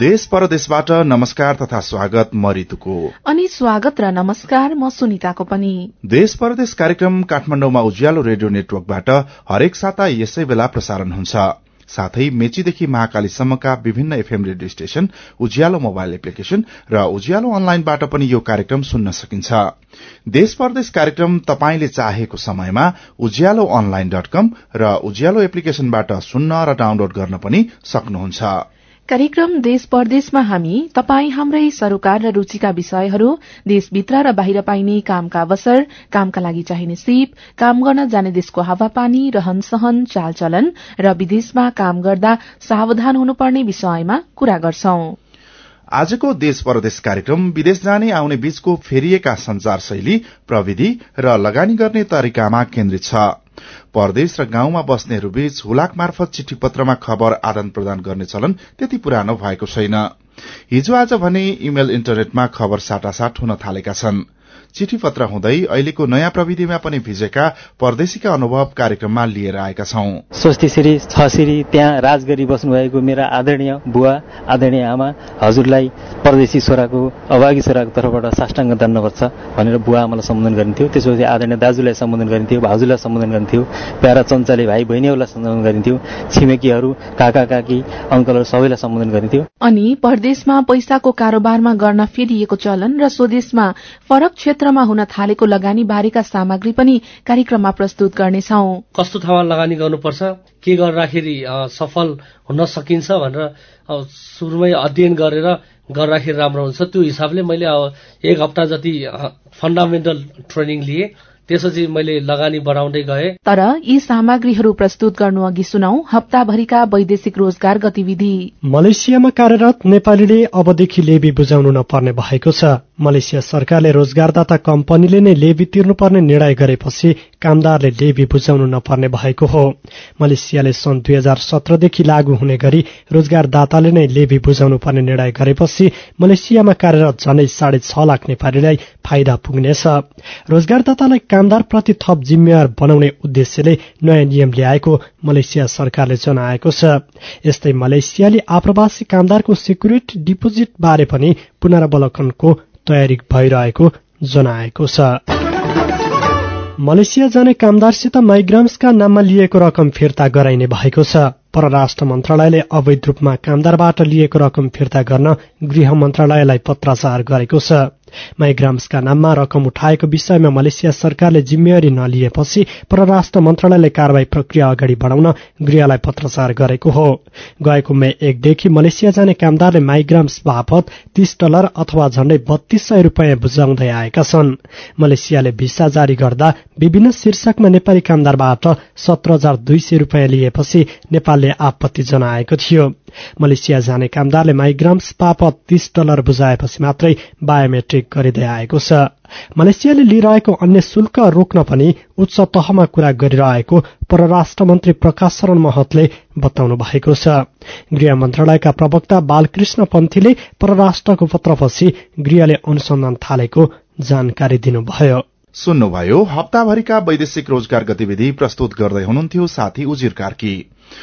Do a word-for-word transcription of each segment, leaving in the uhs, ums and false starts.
देश परदेशबाट नमस्कार तथा स्वागत म रितुको अनि स्वागत र नमस्कार म सुनिताको पनि। देश परदेश कार्यक्रम काठमाडौँमा उज्यालो रेडियो नेटवर्कबाट हरेक साता यसै बेला प्रसारण हुन्छ। साथै मेचीदेखि महाकालीसम्मका विभिन्न FM radio station, Ujyaalo mobile application र उज्यालो अनलाइनबाट पनि यो कार्यक्रम सुन्न सकिन्छ। देश परदेश कार्यक्रम तपाईंले चाहेको समयमा उज्यालो अनलाइन डट कम र उज्यालो एप्लिकेशनबाट सुन्न र डाउनलोड गर्न पनि सक्नुहुन्छ। कार्यक्रम देश परदेशमा हामी तपाई हाम्रै सरोकार र रुचिका विषयहरू, देशभित्र र बाहिर पाइने कामका अवसर, कामका लागि चाहिने सिप, काम गर्न जाने देशको हावापानी, रहन सहन, चालचलन र विदेशमा काम गर्दा सावधान हुनुपर्ने विषयमा कुरा गर्छौं। आजको देश परदेश कार्यक्रम विदेश जाने आउने बीचको फेरिएका संचार शैली, प्रविधि र लगानी गर्ने तरिकामा केन्द्रित छ। परदेश र गाउँमा बस्नेहरू बीच हुलाक मार्फत चिठी पत्रमा खबर आदान प्रदान गर्ने चलन त्यति पुरानो भएको छैन। हिजो आज भने इमेल इन्टरनेटमा खबर साटासाट हुन थालेका छन्। चिठी पत्र हुँदै अहिलेको नयाँ प्रविधिमा पनि भिजेका परदेशीका अनुभव कार्यक्रममा लिएर आएका छौं। स्वस्तिश्री छश्री त्यहाँ राज गरी बस्नुभएको मेरा आदरणीय बुवा, आदरणीय आमा, हजुरलाई परदेशी छोराको अभागी छोराको तर्फबाट साष्टाङ्ग दण्डवत छ भनेर बुवा आमालाई सम्बोधन गरिन्थ्यो। त्यसपछि आदरणीय दाजुलाई सम्बोधन गरिन्थ्यो, भाउजूलाई सम्बोधन गरिन्थ्यो, प्यारा चञ्चले भाइ बहिनीहरूलाई सम्बोधन गरिन्थ्यो, छिमेकीहरू, काका काकी, अङ्कलहरू सबैलाई सम्बोधन गरिन्थ्यो। अनि परदेशमा पैसाको कारोबारमा गर्न फेरिएको चलन र स्वदेशमा फरक क्षेत्रमा हुन थालेको लगानी बारेका सामग्री पनि कार्यक्रममा प्रस्तुत गर्नेछौं। कस्तो ठाउँमा लगानी गर्नुपर्छ, के गर्दाखेरि सफल हुन सकिन्छ भनेर सुरुमै अध्ययन गरेर गर्दाखेरि राम्रो हुन्छ। त्यो हिसाबले मैले एक हप्ता जति फन्डामेन्टल ट्रेनिङ लिए, त्यसपछि मैले लगानी बढाउँदै गए। तर यी सामग्रीहरू प्रस्तुत गर्नु अघि सुनौ हप्ताभरिका वैदेशिक रोजगार गतिविधि। मलेसियामा कार्यरत नेपालीले अबदेखि लेबी बुझाउनु नपर्ने भएको छ। मलेसिया सरकारले रोजगारदाता कम्पनीले नै लेबी तिर्नुपर्ने निर्णय गरेपछि कामदारले लेबी बुझाउनु नपर्ने भएको हो। मलेसियाले सन् दुई हजार सत्रदेखि लागू हुने गरी रोजगारदाताले नै लेबी बुझाउनु पर्ने निर्णय गरेपछि मलेसियामा कार्यरत झनै साढे छ लाख नेपालीलाई फाइदा पुग्नेछ। रोजगारदातालाई कामदार प्रति थप जिम्मेवार बनाउने उद्देश्यले नयाँ नियम ल्याएको मलेसिया सरकारले जनाएको छ। यस्तै मलेसियाले आप्रवासी कामदारको सिक्युरिटी डिपोजिट बारे पनि पुनरावलोकनको तयारी भइरहेको जनाएको छ। मलेसिया जाने कामदारसित माइग्राम्सका नाममा लिएको रकम फिर्ता गराइने भएको छ। परराष्ट्र मन्त्रालयले अवैध रूपमा कामदारबाट लिएको रकम फिर्ता गर्न गृह मन्त्रालयलाई पत्राचार गरेको छ। माइग्राम्सका नाममा रकम उठाएको विषयमा मलेसिया सरकारले जिम्मेवारी नलिएपछि परराष्ट्र मन्त्रालयले कारवाही प्रक्रिया अगाडि बढाउन गृहलाई पत्राचार गरेको हो। गएको मे एकदेखि मलेसिया जाने कामदारले माइग्राम्स बापत तीस डलर अथवा झण्डै बत्तीस सय रूपियाँ बुझाउँदै आएका छन्। मलेसियाले भिसा जारी गर्दा विभिन्न शीर्षकमा नेपाली कामदारबाट सत्र हजार दुई सय रूपियाँ लिएपछि नेपालले आपत्ति जनाएको थियो। मलेसिया जाने कामदारले माइग्राम्स बापत तीस डलर बुझाएपछि मात्रै बायोमेट्रिक गरिँदै आएको छ। मलेसियाले लिइरहेको अन्य शुल्क रोक्न पनि उच्च तहमा कुरा गरिरहेको परराष्ट्र मन्त्री प्रकाश शरण महतले बताउनु भएको छ। गृह मन्त्रालयका प्रवक्ता बालकृष्ण पन्थीले परराष्ट्रको पत्रपछि गृहले अनुसन्धान थालेको जानकारी दिनुभयो। सुन्नुभयो हप्ताभरिका वैदेशिक रोजगार गतिविधि प्रस्तुत गर्दै हुनुहुन्थ्यो साथी उजिर कार्की।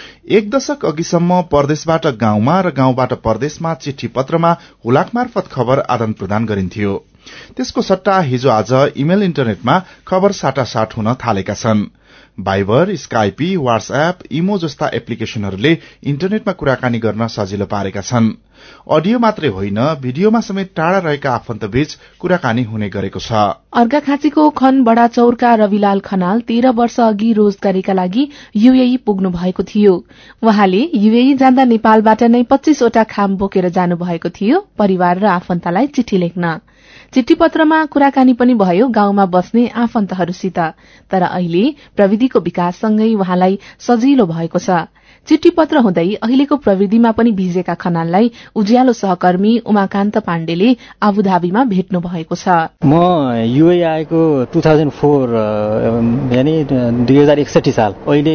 एक दशक अघिसम्म परदेशबाट गाउँमा र गाउँबाट परदेशमा चिठी पत्रमा हुलाक मार्फत खबर आदान प्रदान गरिन्थ्यो। त्यसको सट्टा हिजो आज इमेल इन्टरनेटमा खबर साटासाट हुन थालेका छन्। भाइबर, स्काइपी, व्हाट्सएप, इमो जस्ता एप्लिकेशनहरूले इन्टरनेटमा कुराकानी गर्न सजिलो पारेका छन्। अडियो मात्रै होइन, भिडियोमा समेत टाढा रहेका आफन्तबीच कुराकानी हुने गरेको छ। अर्घाखाँचीको खन बडाचौरका रविलाल खनाल तेह्र वर्ष अघि रोजगारीका लागि यूएई पुग्नु भएको थियो। उहाँले यूएई जाँदा नेपालबाट नै पच्चीसवटा खाम बोकेर जानु भएको थियो परिवार र आफन्तलाई चिठी लेख्न। चिठी पत्रमा कुराकानी पनि भयो गाउँमा बस्ने आफन्तहरूसित। तर अहिले प्रविधिको विकाससँगै उहाँलाई सजिलो भएको छ। चिठी पत्र हुँदै अहिलेको प्रविधिमा पनि भिजेका खनाललाई उज्यालो सहकर्मी उमाकान्त पाण्डेले आबुधाबीमा भेट्नु भएको छ। म यूएई आएको टू थाउजन्ड फोर यानी दुई हजार एकसठी साल, अहिले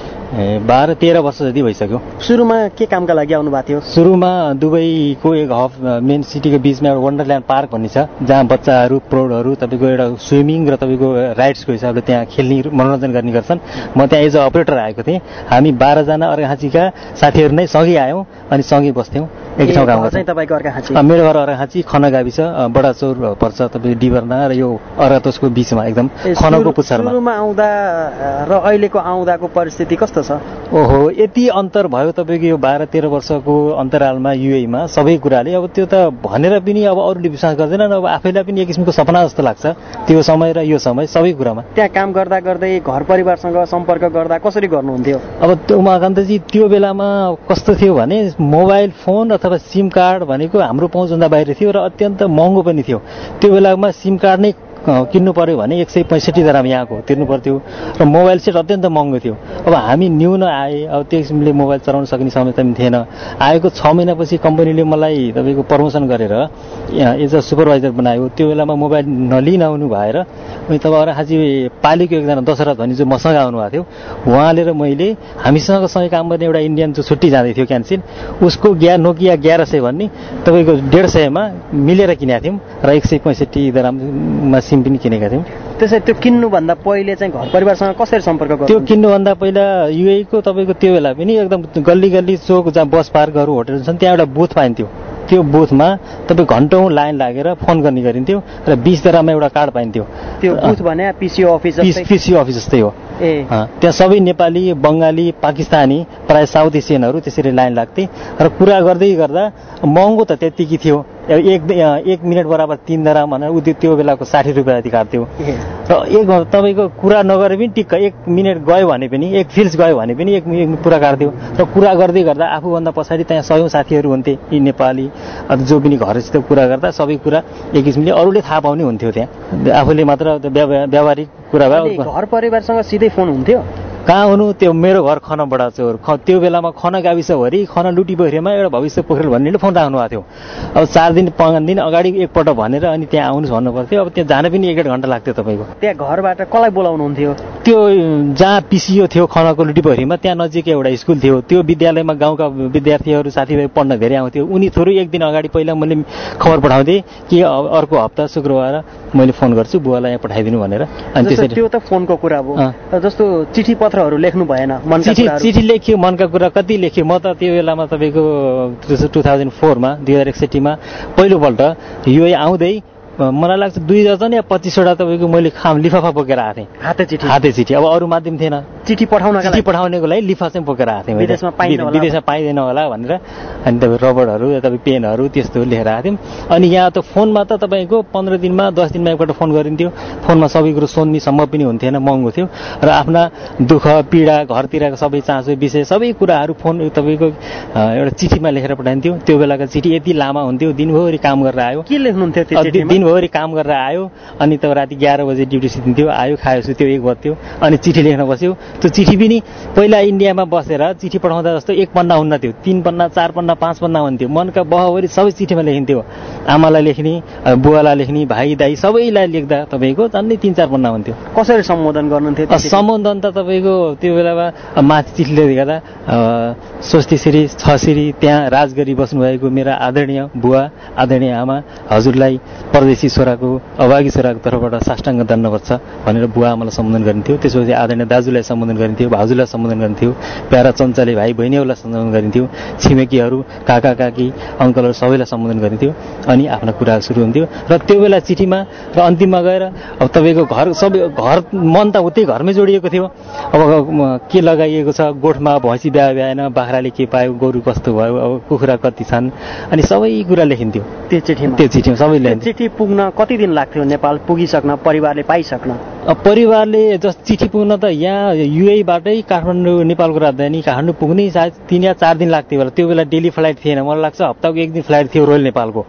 बाह्र तेह्र वर्ष जति भइसक्यो। सुरुमा के कामका लागि आउनु भएको थियो? सुरुमा दुबईको एक हब मेन सिटीको बीचमा एउटा वन्डरल्यान्ड पार्क भन्ने छ, जहाँ बच्चाहरू प्रौढहरू तपाईँको एउटा स्विमिङ र तपाईँको राइड्सको हिसाबले त्यहाँ खेल्ने मनोरञ्जन गर्ने गर्छन्। म त्यहाँ एज अ अपरेटर आएको थिएँ। हामी बाह्रजना अर्घाखाँचीका साथीहरू नै सँगै आयौँ अनि सँगै बस्थ्यौँ। एक ठाउँ काम गर्छ। तपाईँको अर्घाखाँची? मेरो घर अर्घाखाँची खना गाविस बडा चौर पर्छ तपाईँको डिबर्ना र यो अर्घातोसको बिचमा एकदम खनको पुच्छरमा। सुरुमा आउँदा र अहिलेको आउँदाको परिस्थिति कस्तो छ? ओहो यति अन्तर भयो तपाईँको यो बाह्र तेह्र वर्षको अन्तरालमा युएईमा सबै कुराले। अब त्यो त भनेर पनि अब अरूले विश्वास गर्दैनन्, अब आफैलाई पनि एक किसिमको सपना जस्तो लाग्छ त्यो समय र यो समय सबै कुरामा। त्यहाँ काम गर्दा गर्दै घर परिवारसँग सम्पर्क गर्दा कसरी गर्नुहुन्थ्यो? अब त्यो उमाकान्तजी त्यो बेलामा कस्तो थियो भने मोबाइल फोन अथवा सिम कार्ड भनेको हाम्रो पहुँचभन्दा बाहिर थियो र अत्यन्त महँगो पनि थियो। त्यो बेलामा सिम कार्ड नै किन्नु पर्यो भने एक सय पैँसठी दराम यहाँको तिर्नु पर्थ्यो र मोबाइल सेट अत्यन्त महँगो थियो। अब हामी न्यू न आए, अब त्यो किसिमले मोबाइल चलाउन सक्ने क्षमता पनि थिएन। आएको छ महिनापछि कम्पनीले मलाई तपाईँको प्रमोसन गरेर एज अ सुपरभाइजर बनायो। त्यो बेलामा मोबाइल नलिई नआउनु भएर अनि तब अर्घाखाँची पालिको एकजना दशरथ भन्ने जो मसँग आउनुभएको थियो, उहाँले र मैले हामीसँग सँगै काम गर्ने एउटा इन्डियन जो छुट्टी जाँदै थियो क्यान्सिल, उसको ग्या नोकिया एघार सय भन्ने तपाईँको डेढ सयमा मिलेर किनेका थियौँ र एक सय पैँसठी दराममा सिम पनि किनेका थियौँ। त्यसै त्यो किन्नुभन्दा पहिले चाहिँ घर परिवारसँग कसरी सम्पर्क गर्नु? त्यो किन्नुभन्दा पहिला युएईको तपाईँको त्यो बेला पनि एकदम गल्ली गल्ली चोक जहाँ बस पार्कहरू होटलहरू छन् त्यहाँ एउटा बुथ पाइन्थ्यो। त्यो बुथमा तपाईँ घन्टौँ लाइन लागेर फोन गर्ने गरिन्थ्यो र बिस दराममा एउटा कार्ड पाइन्थ्यो। त्यो बुथ भने पिसिओ अफिस पिसिओ अफिस जस्तै हो। ए त्यहाँ सबै नेपाली बङ्गाली पाकिस्तानी प्रायः साउथ एसियनहरू त्यसरी लाइन लाग्थे र कुरा गर्दै गर्दा महँगो त त्यत्तिकै थियो। एक एक मिनट बराबर तिन दराम भनेर उ त्यो बेलाको साठी रुपियाँ जति काट्थ्यो र एक तपाईँको कुरा नगरे पनि टिक्क एक मिनट गयो भने पनि एक फिल्स गयो भने पनि एक मिनट कुरा काट्थ्यो र कुरा गर्दै गर्दा आफूभन्दा पछाडि त्यहाँ सयौँ साथीहरू हुन्थे यी नेपाली जो पनि घरसित कुरा गर्दा सबै कुरा एक किसिमले अरूले थाहा पाउने हुन्थ्यो। त्यहाँ आफूले मात्र व्यावहारिक कुरा भयो। घर परिवारसँग सिधै फोन हुन्थ्यो? कहाँ हुनु, त्यो मेरो घर खना बडा चौर ख त्यो बेलामा खना गाविसभरि खना लुटी बहिरेमा एउटा भविष्य पोखरेल भन्नेले फोन राख्नु भएको थियो। अब चार दिन पाँच दिन अगाडि एकपल्ट भनेर अनि त्यहाँ आउनुहोस् भन्नु पर्थ्यो। अब त्यहाँ जान पनि एक डेढ घन्टा लाग्थ्यो तपाईँको। त्यहाँ घरबाट कसलाई बोलाउनुहुन्थ्यो? त्यो जहाँ पिसिओ थियो खनाको लुटी बहिरीमा त्यहाँ नजिकै एउटा स्कुल थियो। त्यो विद्यालयमा गाउँका विद्यार्थीहरू साथीभाइ पढ्न धेरै आउँथ्यो। उनी थोरै एक दिन अगाडि पहिला मैले खबर पठाउँथेँ कि अर्को हप्ता शुक्रबार मैले फोन गर्छु बुवालाई यहाँ पठाइदिनु भनेर। अनि त्यसरी त्यो त फोनको कुरा भयो। जस्तो चिठी पत्रहरू लेख्नु भएन? चिठी चिठी लेख्यो, मनका कुरा कति लेख्यो। म त त्यो बेलामा तपाईँको टु थाउजन्ड फोरमा दुई हजार एकसठीमा पहिलोपल्ट युए आउँदै मलाई लाग्छ दुई दर्जन या पच्चिसवटा तपाईँको मैले खाम लिफाफा बोकेर आएको थिएँ। हाते चिठी? हाते चिठी। अब अरू माध्यम थिएन चिठी पठाउन चिठी पठाउनेको लागि लिफा चाहिँ बोकेर आएको थिएँ। विदेशमा पाइँदैन विदेशमा पाइँदैन होला भनेर अनि तपाईँ रबरहरू तपाईँ पेनहरू त्यस्तो लिएर आएको थियौँ। अनि यहाँ त फोनमा त तपाईँको पन्ध्र दिनमा दस दिनमा एकपल्ट फोन गरिन्थ्यो। फोनमा सबै कुरो सोध्नेसम्म पनि हुन्थेन, महँगो थियो र आफ्ना दुःख पीडा घरतिरका सबै चासो विषय सबै कुराहरू फोन तपाईँको एउटा चिठीमा लेखेर पठाइन्थ्यो। त्यो बेलाको चिठी यति लामा हुन्थ्यो, दिनभरि काम गरेर आयो। के लेख्नुहुन्थ्यो त्यो चिठीमा? दिनभरि काम गरेर आयो अनि त राति एघार बजे ड्युटी सिद्धिन्थ्यो, आयो खायो सुत्यो एक बज्थ्यो अनि चिठी लेख्न बस्यो। त्यो चिठी पनि पहिला इन्डियामा बसेर चिठी पठाउँदा जस्तो एक पन्ना हुन्न थियो, तिन पन्ना चार पन्ना पाँच पन्ना हुन्थ्यो। मनका बहवरी सबै चिठीमा लेखिन्थ्यो। आमालाई लेख्ने, बुवालाई लेख्ने, भाइ दाइ सबैलाई लेख्दा तपाईँको झन्डै तिन चार पन्ना हुन्थ्यो। कसरी सम्बोधन गर्नुहुन्थ्यो? सम्बोधन त तपाईँको त्यो बेलामा माथि चिठी लेख्दा स्वस्ति श्री छ श्री त्यहाँ राज गरी बस्नुभएको मेरा आदरणीय बुवा आदरणीय आमा हजुरलाई परदेशी छोराको अभागी छोराको तर्फबाट साष्टाङ्ग दण्डवत छ भनेर बुवा आमालाई सम्बोधन गरिन्थ्यो। त्यसपछि आदरणीय दाजुलाई सम्बोधन गरिन्थ्यो, भाउजूलाई सम्बोधन गरिन्थ्यो, प्यारा चञ्चले भाइ बहिनीहरूलाई सम्बोधन गरिन्थ्यो, छिमेकीहरू काका काकी अङ्कलहरू सबैलाई सम्बोधन गरिन्थ्यो। अनि आफ्ना कुराहरू सुरु हुन्थ्यो र त्यो बेला चिठीमा र अन्तिममा गएर अब तपाईँको घर सबै घर मन त उतै घरमै जोडिएको थियो। अब के लगाइएको छ, गोठमा भैँसी ब्यायो भ्याएन, बाख्राले के पायो, गोरु कस्तो भयो, अब कुखुरा कति छन्, अनि सबै कुरा लेखिन्थ्यो त्यो चिठीमा। त्यो चिठीमा सबै लेखिन्थ्यो। चिठी पुग्न कति दिन लाग्थ्यो नेपाल पुगिसक्न, परिवारले पाइसक्न? परिवारले जस चिठी पुग्न त यहाँ युएईबाटै काठमाडौँ नेपालको राजधानी काठमाडौँ पुग्ने सायद तिन या चार दिन लाग्थ्यो होला। त्यो बेला डेली फ्लाइट थिएन, मलाई लाग्छ हप्ताको एक दिन फ्लाइट थियो रोयल नेपालको।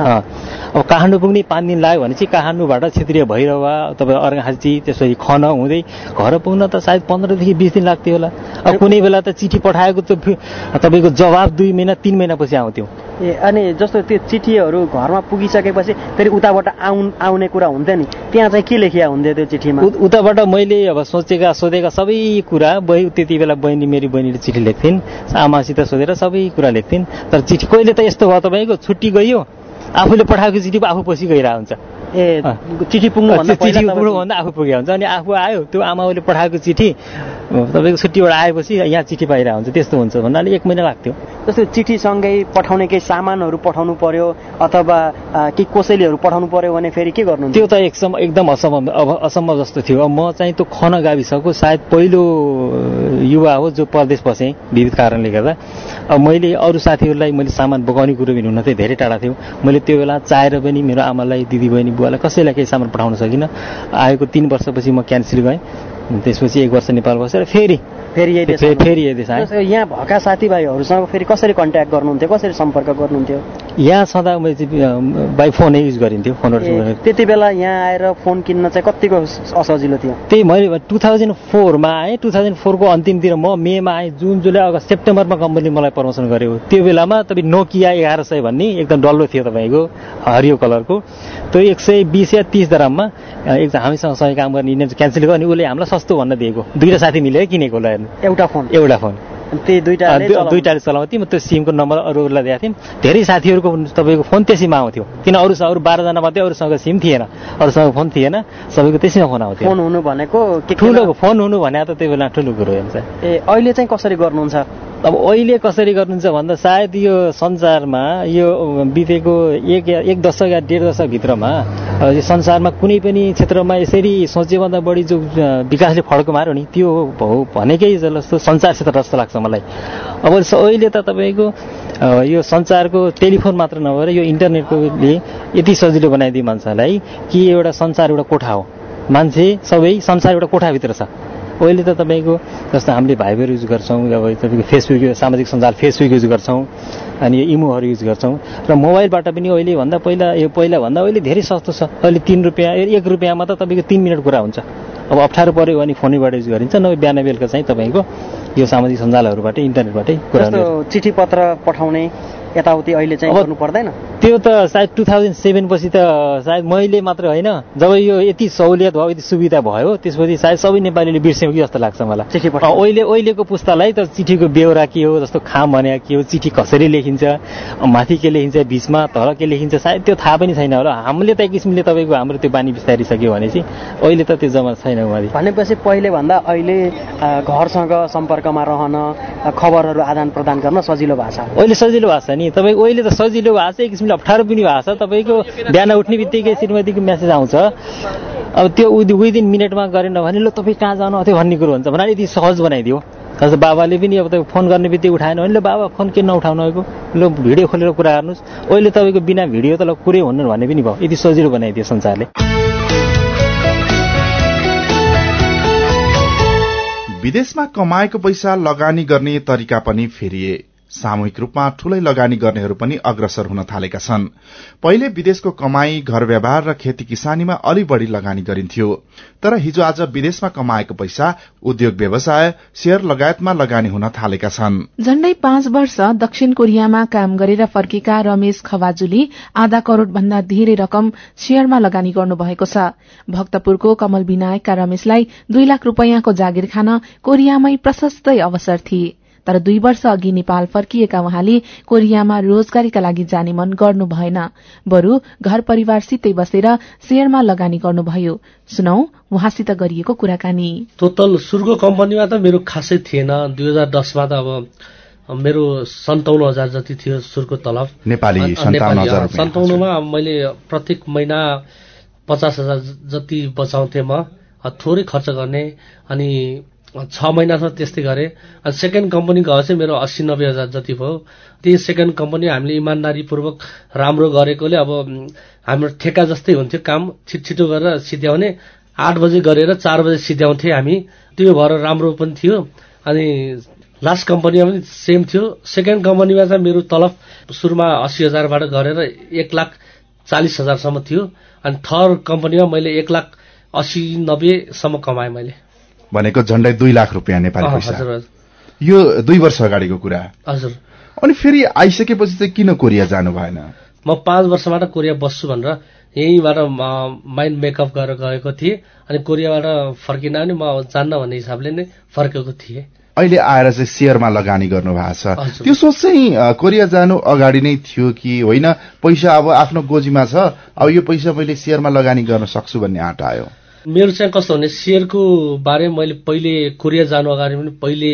अब काठमाडौँ पुग्ने पाँच दिन लाग्यो भने चाहिँ काठमाडौँबाट क्षेत्रीय भैरवा तपाईँ अर्घाखाँची त्यसपछि खन हुँदै घर पुग्न त सायद पन्ध्रदेखि बिस दिन लाग्थ्यो होला। अब कुनै बेला त चिठी पठाएको त तपाईँको जवाब दुई महिना तिन महिनापछि आउँथ्यो। ए अनि जस्तो त्यो चिठीहरू घरमा पुगिसकेपछि फेरि उताबाट आउ आउने कुरा हुन्थ्यो नि, त्यहाँ चाहिँ के लेखिया हुन्थ्यो त्यो चिठीमा? उताबाट मैले अब सोचेका सोधेका सबै कुरा बहि त्यति बेला बहिनी मेरी बहिनीले चिठी लेख्थिन्, आमासित सोधेर सबै कुरा लेख्थिन्। तर चिठी कहिले त यस्तो भयो तपाईँको छुट्टी गयो आफूले पठाएको चिठी आफू पछि गइरहेको हुन्छ। ए चिठी पुग्नुभन्दा चिठी पुग्नुभन्दा आफू पुगेको हुन्छ। अनि आफू आयो त्यो आमाले पठाएको चिठी तपाईँको छुट्टीबाट आएपछि यहाँ चिठी पाइरहेको हुन्छ, त्यस्तो हुन्छ भन्नाले एक महिना लाग्थ्यो। जस्तो चिठीसँगै पठाउने केही सामानहरू पठाउनु पर्यो अथवा केही कोसेलीहरू पठाउनु पर्यो भने फेरि के गर्नु? त्यो त एकदम एकदम असम्भव अब असम्भव जस्तो थियो। अब म चाहिँ त्यो खन गाविसको सायद पहिलो युवा हो जो परदेश बसेँ विविध कारणले गर्दा। अब मैले अरू साथीहरूलाई मैले सामान बोकाउने कुरो पनि हुन चाहिँ धेरै टाढा थियो। मैले त्यो बेला चाहेर पनि मेरो आमालाई दिदीबहिनी बुवालाई कसैलाई केही सामान पठाउन सकिनँ। आएको तिन वर्षपछि म क्यान्सल गएँ। त्यसपछि एक वर्ष नेपाल बसेर फेरि फेरि यही देश फेरि यही देश आएँ। यहाँ भएका साथीभाइहरूसँग फेरि कसरी कन्ट्याक्ट गर्नुहुन्थ्यो, कसरी सम्पर्क गर्नुहुन्थ्यो? यहाँ सदा मैले चाहिँ बाई फोनै युज गरिन्थ्यो। फोनहरू त्यति बेला यहाँ आएर फोन किन्न चाहिँ कतिको असजिलो थियो? त्यही मैले टु थाउजन्ड फोरमा आएँ। टु थाउजन्ड फोरको अन्तिमतिर म मेमा आएँ। जुन जुलाई अगस्त सेप्टेम्बरमा कम्पनीले मलाई प्रमोसन गर्यो। त्यो बेलामा तपाईँ नोकिया एघार सय भन्ने एकदम डल्लो थियो तपाईँको हरियो कलरको, त्यो एक सय बिस या तिस दराममा एकदम हामीसँग सँगै काम गर्ने इन्डियन क्यान्सल गर्यो। अनि उसले हामीलाई सस्तो भन्न दिएको, दुईवटा साथी मिलेर किनेको ल हेर्नु, एउटा फोन एउटा फोन त्यही दुईटा दुईटाले चलाउँथेँ। म त्यो सिमको नम्बर अरूहरूलाई दिएको थिएँ। धेरै साथीहरूको तपाईँको फोन त्यसैमा आउँथ्यो, किन अरू अरू बाह्रजना मात्रै अरूसँग सिम थिएन, अरूसँग फोन थिएन, सबैको त्यसैमा फोन आउँथ्यो। फोन हुनु भनेको ठुलो फोन हुनु भने त त्यो बेला ठुलो कुरो हुन्छ। ए अहिले चाहिँ कसरी गर्नुहुन्छ? अब अहिले कसरी गर्नुहुन्छ भन्दा सायद यो संसारमा यो बितेको एक एक दशक या डेढ दशकभित्रमा यो संसारमा कुनै पनि क्षेत्रमा यसरी सोचेभन्दा बढी जो विकासले फड्को मार्यो नि त्यो हो भनेकै जस्तो सञ्चार क्षेत्र जस्तो लाग्छ मलाई। अब अहिले त तपाईँको यो संसारको टेलिफोन मात्र नभएर यो इन्टरनेटकोले यति सजिलो बनाइदियो मान्छेलाई कि एउटा संसार एउटा कोठा हो, मान्छे सबै संसार एउटा कोठाभित्र छ। अहिले त तपाईँको जस्तो हामीले भाइबर युज गर्छौँ, अब तपाईँको फेसबुक सामाजिक सञ्जाल फेसबुक युज गर्छौँ, अनि यो इमोहरू युज गर्छौँ, र मोबाइलबाट पनि अहिले भन्दा पहिला यो पहिला भन्दा अहिले धेरै सस्तो छ। अहिले तिन रुपियाँ एक रुपियाँमा त तपाईँको तिन मिनट कुरा हुन्छ। अब अप्ठ्यारो पऱ्यो भने फोनैबाट युज गरिन्छ, नभए बिहान बेलुका चाहिँ तपाईँको यो सामाजिक सञ्जालहरूबाटै इन्टरनेटबाटै कुरा चिठी पत्र पठाउने यताउति अहिले चाहिँ गर्नु पर्दैन। त्यो त सायद टु थाउजन्ड सेभेन पछि त सायद मैले मात्र होइन, जब यो यति सहुलियत भयो, यति सुविधा भयो, त्यसपछि सायद सबै नेपालीले बिर्स्यौँ कि जस्तो लाग्छ मलाई। चिठी अहिले अहिलेको पुस्तालाई त चिठीको बेहोरा के हो, जस्तो खाम भने के हो, चिठी कसरी लेखिन्छ, माथि के लेखिन्छ, बिचमा तल के लेखिन्छ, सायद त्यो थाहा पनि छैन होला। हामीले त एक किसिमले तपाईँको हाम्रो त्यो बानी बिस्तारिसक्यो भने चाहिँ अहिले त त्यो जमा छैन उहाँले। भनेपछि पहिले भन्दा अहिले घरसँग सम्पर्कमा रहन, खबरहरू आदान प्रदान गर्न सजिलो भएको छ। अहिले सजिलो भएको छ नि तपाईँको, अहिले त सजिलो भएको छ, एक किसिमले अप्ठ्यारो पनि भएको छ। तपाईँको बिहान उठ्ने बित्तिकै श्रीमतीको म्यासेज आउँछ, अब त्यो विदिन मिनटमा गरेन भने ल तपाईँ कहाँ जानु त्यो भन्ने कुरो हुन्छ भन्नाले यति सहज बनाइदियो। जस्तो बाबाले पनि अब तपाईँ फोन गर्ने बित्तिकै उठाएन भने ल बाबा फोन किन नउठाउनु भएको, ल भिडियो खोलेर कुरा गर्नुहोस्। अहिले तपाईँको बिना भिडियो त ल कुरै हुन्न भन्ने पनि भयो, यति सजिलो बनाइदियो संसारले। विदेशमा कमाएको पैसा लगानी गर्ने तरिका पनि फेरिए। सामूहिक रूपमा ठूलै लगानी गर्नेहरू पनि अग्रसर हुन थालेका छन्। पहिले विदेशको कमाई, घर व्यवहार र खेती किसानीमा अलि बढ़ी लगानी गरिन्थ्यो, तर हिजो आज विदेशमा कमाएको पैसा उद्योग व्यवसाय, शेयर लगायतमा लगानी हुन थालेका छन्। झण्डै पाँच वर्ष दक्षिण कोरियामा काम गरेर फर्केका रमेश खवाजुली आधा करोड़ भन्दा धेरै रकम शेयरमा लगानी गर्नुभएको छ। भक्तपुरको कमल विनायकका रमेशलाई दुई लाख रूपियाँको जागिर खान कोरियामै प्रशस्तै अवसर थिए, तर दुई वर्ष अघि नेपाल फर्किएका उहाँले कोरियामा रोजगारीका लागि जाने मन गर्नु भएन, बरु घर परिवारसितै बसेर शेयरमा लगानी गर्नुभयो। सुनौ उहाँसित गरिएको कुराकानी। टोटल सुरुको कम्पनीमा त मेरो खासै थिएन। दुई हजार दसमा त अब मेरो सन्ताउन्न हजार जति थियो सुरुको तलब नेपाली। सन्ताउन्नमा मैले प्रत्येक महिना पचास हजार जति बचाउँथे, म थोरै खर्च गर्ने, अनि छ महिनासम्म त्यस्तै गरेँ। सेकेन्ड कम्पनी गए चाहिँ मेरो अस्सी नब्बे हजार जति भयो। त्यही सेकेन्ड कम्पनी हामीले इमान्दारीपूर्वक राम्रो गरेकोले अब हाम्रो ठेका जस्तै हुन्थ्यो, काम छिटछिटो गरेर सिध्याउने, आठ बजे गरेर चार बजे सिध्याउँथे हामी, त्यो भएर राम्रो पनि थियो। अनि लास्ट कम्पनीमा पनि सेम थियो। सेकेन्ड कम्पनीमा चाहिँ मेरो तलब सुरुमा अस्सी हजारबाट गरेर एक लाख चालिस हजारसम्म थियो, अनि थर्ड कम्पनीमा मैले एक लाख अस्सी नब्बेसम्म कमाएँ मैले, भनेको झण्डै दुई लाख रुपियाँ नेपाली पैसा। यो दुई वर्ष अगाडिको कुरा। हजुर। अनि फेरि आइसकेपछि चाहिँ किन कोरिया जानु भएन? म पाँच वर्षबाट कोरिया बस्छु भनेर यहीँबाट माइन्ड मेकअप गरेर गएको थिएँ, अनि कोरियाबाट फर्किन पनि म जान्न भन्ने हिसाबले नै फर्केको थिएँ। अहिले आएर चाहिँ शेयरमा लगानी गर्नु भएको छ। त्यो सोच चाहिँ कोरिया जानु अगाडि नै थियो कि होइन, पैसा अब आफ्नो गोजीमा छ, अब यो पैसा मैले शेयरमा लगानी गर्न सक्छु भन्ने आँट आयो? मेरो चाहिँ कस्तो भने शेयरको बारे मैले पहिले कोरिया जानु अगाडि पनि पहिले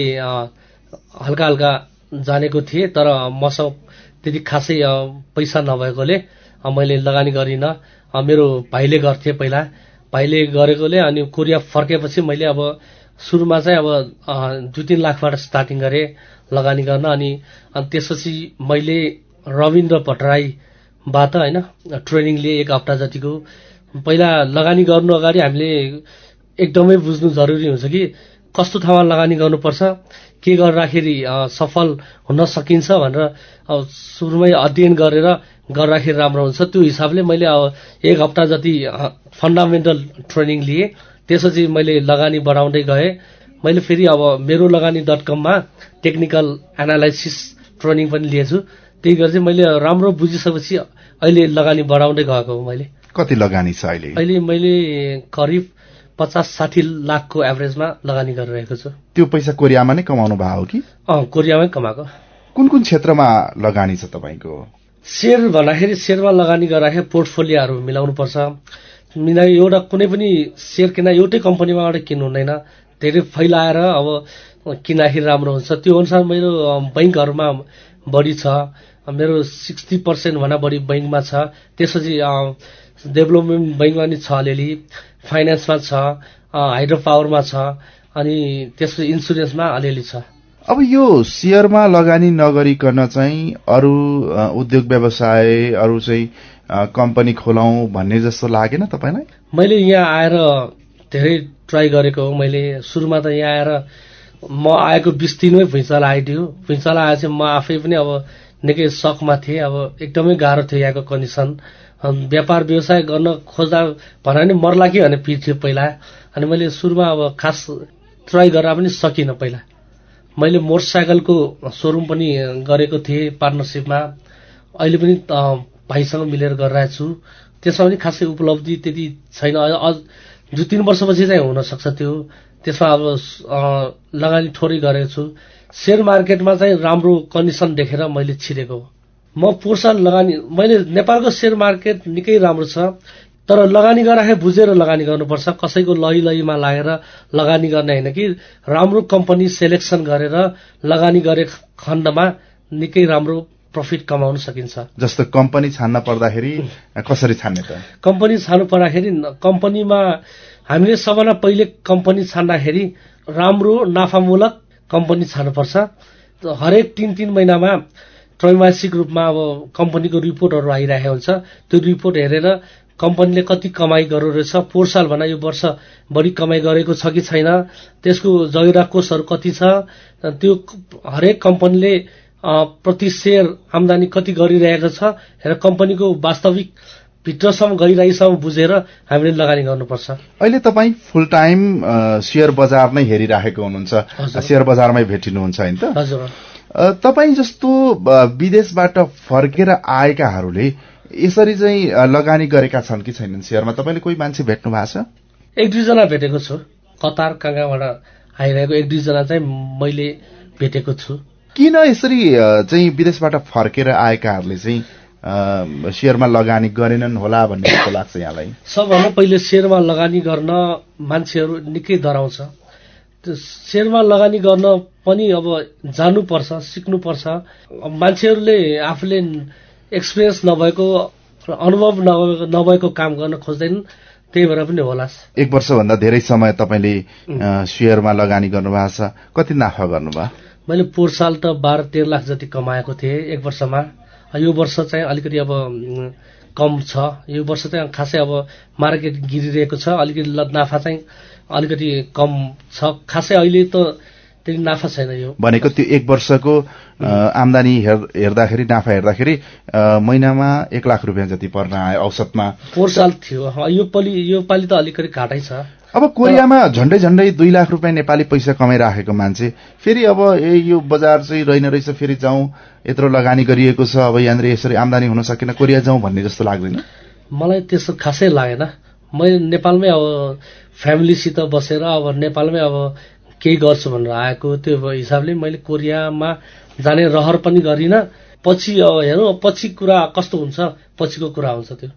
हल्का हल्का जानेको थिएँ, तर मसँग त्यति खासै पैसा नभएकोले मैले लगानी गरिनँ। मेरो भाइले गर्थे पहिला, भाइले गरेकोले अनि कोरिया फर्केपछि मैले अब सुरुमा चाहिँ अब दुई तीन लाखबाट स्टार्टिङ गरेँ लगानी गर्न। अनि त्यसपछि मैले रविन्द्र भट्टराईबाट होइन ट्रेनिङ लिएँ एक हप्ता जतिको। पहिला लगानी गर्नु अगाडि हामीले एकदमै बुझ्नु जरुरी हुन्छ कि कस्तो ठाउँमा लगानी गर्नुपर्छ, के गर्दाखेरि सफल हुन सकिन्छ भनेर अब सुरुमै अध्ययन गरेर गर्दाखेरि राम्रो हुन्छ। त्यो हिसाबले मैले अब एक हप्ता जति फन्डामेन्टल ट्रेनिङ लिएँ, त्यसपछि मैले लगानी बढाउँदै गएँ। मैले फेरि अब मेरो लगानी डट कममा टेक्निकल एनालाइसिस ट्रेनिङ पनि लिएछु। त्यही गरेर चाहिँ मैले राम्रो बुझिसकेपछि अहिले लगानी बढाउँदै गएको हो। मैले कति लगानी छ अहिले? अहिले मैले करिब पचास साठी लाखको एभरेजमा लगानी गरिरहेको छु। त्यो पैसा कोरियामा नै कमाउनु भएको हो कि? अँ, कोरियामै कमाएको। कुन कुन क्षेत्रमा लगानी छ तपाईँको? शेयर भन्दाखेरि शेयरमा लगानी गर्दाखेरि पोर्टफोलियोहरू मिलाउनु पर्छ। मिला एउटा कुनै पनि शेयर किन एउटै कम्पनीबाट किन्नु हुँदैन, धेरै फैलाएर अब किन्दाखेरि राम्रो हुन्छ। त्यो अनुसार मेरो बैङ्कहरूमा बढी छ, मेरो सिक्सटी पर्सेन्ट भन्दा बढी बैङ्कमा छ। त्यसपछि डेभलपमेन्ट बैङ्कमा नि छ, अलिअलि फाइनेन्समा छ, हाइड्रो पावरमा छ, अनि त्यसपछि इन्सुरेन्समा अलिअलि छ। अब यो शेयरमा लगानी नगरिकन चाहिँ अरू उद्योग व्यवसाय अरू चाहिँ कम्पनी खोलाउँ भन्ने जस्तो लागेन तपाईँलाई? मैले यहाँ आएर धेरै ट्राई गरेको हो। मैले सुरुमा त यहाँ आएर म आएको बिस दिनमै भुइँचालो आइदियो। भुइँचालो आएपछि म आफै पनि अब निकै सकमा थिएँ। अब एकदमै गाह्रो थियो यहाँको कन्डिसन। व्यापार व्यवसाय गर्न खोज्दा भन नि मर्ला कि भन्ने पिर थियो पहिला। अनि मैले सुरुमा अब खास ट्राई गरेर पनि सकिनँ। पहिला मैले मोटरसाइकलको सोरुम पनि गरेको थिएँ पार्टनरसिपमा, अहिले पनि भाइसँग मिलेर गरिरहेको छु। त्यसमा पनि खासै उपलब्धि त्यति छैन। अझ दुई तीन वर्षपछि चाहिँ हुन सक्छ त्यो। त्यसमा अब लगानी थोरै गरेको छु। शेयर मार्केटमा चाहिँ राम्रो कन्डिसन देखेर मैले छिरेको हो। म पोर्सा लगानी मैले नेपालको शेयर मार्केट निकै राम्रो छ, तर लगानी गर्दाखेरि बुझेर लगानी गर्नुपर्छ। कसैको लही लहीमा लागेर लगानी गर्ने होइन कि राम्रो कम्पनी सेलेक्सन गरेर लगानी गरे खण्डमा निकै राम्रो प्रफिट कमाउन सकिन्छ। जस्तो कम्पनी छान्न पर्दाखेरि कसरी छान्ने त? कम्पनी छान्नु पर्दाखेरि कम्पनीमा हामीले सबभन्दा पहिले कम्पनी छान्दाखेरि राम्रो नाफामूलक कम्पनी छान्नुपर्छ। हरेक तीन तीन महिनामा त्रैमासिक रूपमा अब कम्पनीको रिपोर्टहरू आइरहेको हुन्छ। त्यो रिपोर्ट हेरेर कम्पनीले कति कमाई गरेको रहेछ, पोहोर साल भन्दा यो वर्ष बढी कमाई गरेको छ कि छैन, त्यसको जगिरा कोषहरू कति छ, त्यो हरेक कम्पनीले प्रति शेयर आम्दानी कति गरिरहेको छ र कम्पनीको वास्तविक भित्रसम्म गइरहेसम्म बुझेर हामीले लगानी गर्नुपर्छ। अहिले तपाईँ फुल टाइम शेयर बजार नै हेरिराखेको हुनुहुन्छ, शेयर बजारमै भेटिनुहुन्छ हैन त? हजुर। तपाईँ जस्तो विदेशबाट फर्केर आएकाहरूले यसरी चाहिँ लगानी गरेका छन् कि छैनन् शेयरमा? तपाईँले कोही मान्छे भेट्नु भएको छ? एक दुईजना भेटेको छु। कतार काँगाबाट आइरहेको एक दुईजना चाहिँ मैले भेटेको छु। किन यसरी चाहिँ विदेशबाट फर्केर आएकाहरूले चाहिँ शेयरमा लगानी गरेनन् होला भन्ने जस्तो लाग्छ यहाँलाई? सबभन्दा पहिले शेयरमा लगानी गर्न मान्छेहरू निकै डराउँछ। त्यो शेयरमा लगानी गर्न पनि अब जानुपर्छ, सिक्नुपर्छ। मान्छेहरूले आफूले एक्सपिरियन्स नभएको, अनुभव नभएको काम गर्न खोज्दैन, त्यही भएर पनि होला। एक वर्षभन्दा धेरै समय तपाईँले शेयरमा लगानी गर्नुभएको छ, कति नाफा गर्नुभयो? मैले पोहोर साल त बाह्र तेह्र लाख जति कमाएको थिएँ एक वर्षमा। यो वर्ष चाहिँ अलिकति अब कम छ। यो वर्ष चाहिँ खासै अब मार्केट गिरिरहेको छ, अलिकति नाफा चाहिँ अलिकति कम छ। खासै अहिले त त्यति नाफा छैन। यो भनेको त्यो एक वर्षको आम्दानी हेर्दाखेरि नाफा हेर्दाखेरि महिनामा एक लाख रुपियाँ जति पर्न आयो औसतमा। पोहोर साल थियो, यो पालि यो पालि त अलिकति घाटै छ। अब कोरियामा झण्डै झण्डै दुई लाख रुपियाँ नेपाली पैसा कमाइराखेको मान्छे फेरि अब ए यो बजार चाहिँ रहेन रहेछ, फेरि जाउँ, यत्रो लगानी गरिएको छ, अब यहाँनिर यसरी आम्दानी हुन सकेन, कोरिया जाउँ भन्ने जस्तो लाग्दैन? मलाई त्यस्तो खासै लागेन। मैले नेपालमै अब फ्यामिलीसित बसेर अब नेपालमै अब केही गर्छु भनेर आएको। त्यो हिसाबले मैले कोरियामा जाने रहर पनि गरिनँ। पछि हेरौँ पछि कुरा कस्तो हुन्छ, पछिको कुरा हुन्छ त्यो।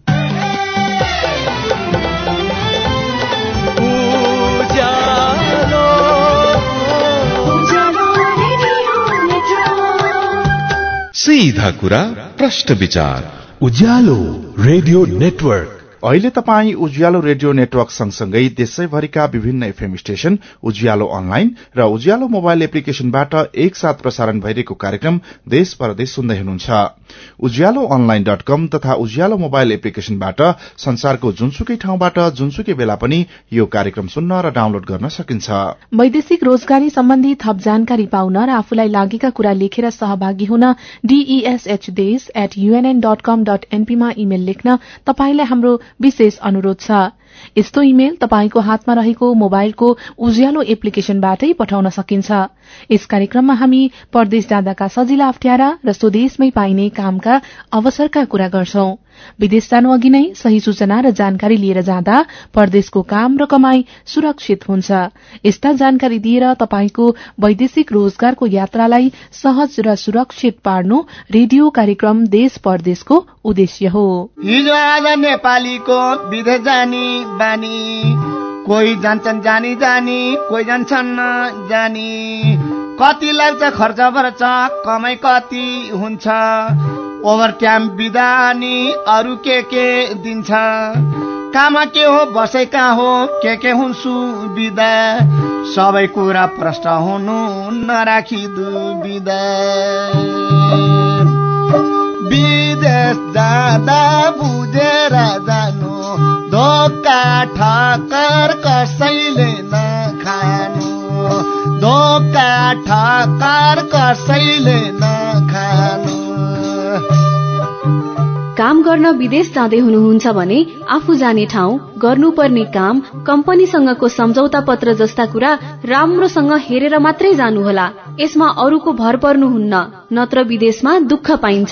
सीधा कुरा प्रश्न विचार उज्यालो रेडियो नेटवर्क। अहिले तपाई उज्यालो रेडियो नेटवर्क सँगसँगै देशैभरिका विभिन्न एफएम स्टेशन, उज्यालो अनलाइन र उज्यालो मोबाइल एप्लिकेशनबाट एकसाथ प्रसारण भइरहेको कार्यक्रम देश परदेश सुन्दै हुनुहुन्छ। उज्यालो अनलाइन डट कम तथा उज्यालो मोबाइल एप्लिकेशनबाट संसारको जुनसुकै ठाउँबाट जुनसुकै बेला पनि यो कार्यक्रम सुन्न र डाउनलोड गर्न सकिन्छ। वैदेशिक रोजगारी सम्बन्धी थप जानकारी पाउन र आफूलाई लागेका कुरा लेखेर सहभागी हुन डीईएसएच देश at UNN dot com dot NP मा इमेल लेख्न तपाईलाई हाम्रो विशेष अनुरोध छ। यस्तो इमेल तपाईको हातमा रहेको मोबाइलको उज्यालो एप्लिकेशनबाटै पठाउन सकिन्छ। यस कार्यक्रममा हामी परदेश जाँदाका सजिला अप्ठ्यारा र स्वदेशमै पाइने कामका अवसरका कुरा गर्छौं। विदेश जानु अघि नै सही सूचना र जानकारी लिएर जाँदा परदेशको काम र कमाई सुरक्षित हुन्छ। यस्ता जानकारी दिएर तपाईको वैदेशिक रोजगारको यात्रालाई सहज र सुरक्षित पार्नु रेडियो कार्यक्रम देश परदेशको उद्देश्य हो। हिजो आज नेपालीको विदेश जानी बानी, कोही जान्छन् जानी जानी, कोही जान्छन् जानी। कति लाग्छ खर्च खर्च कमाई कति हुन्छ, ओभर टाइम बिदानी अरू के के दिन्छ। काममा के हो बसै कहाँ हो, के के हुन् सुविधा, सबै कुरा प्रश्न हुनु नराखी दुविधा। विदेश जाँदा बुझेर जानु, धोका ठक्कर कसैले नखानु, धोका ठक्कर कसैले नखानु। काम गर्न विदेश जाँदै हुनुहुन्छ भने आफू जाने ठाउँ, गर्नुपर्ने काम, कम्पनीसँगको सम्झौता पत्र जस्ता कुरा राम्रोसँग हेरेर मात्रै जानुहोला। यसमा अरूको भर पर्नुहुन्न, नत्र विदेशमा दुःख पाइन्छ।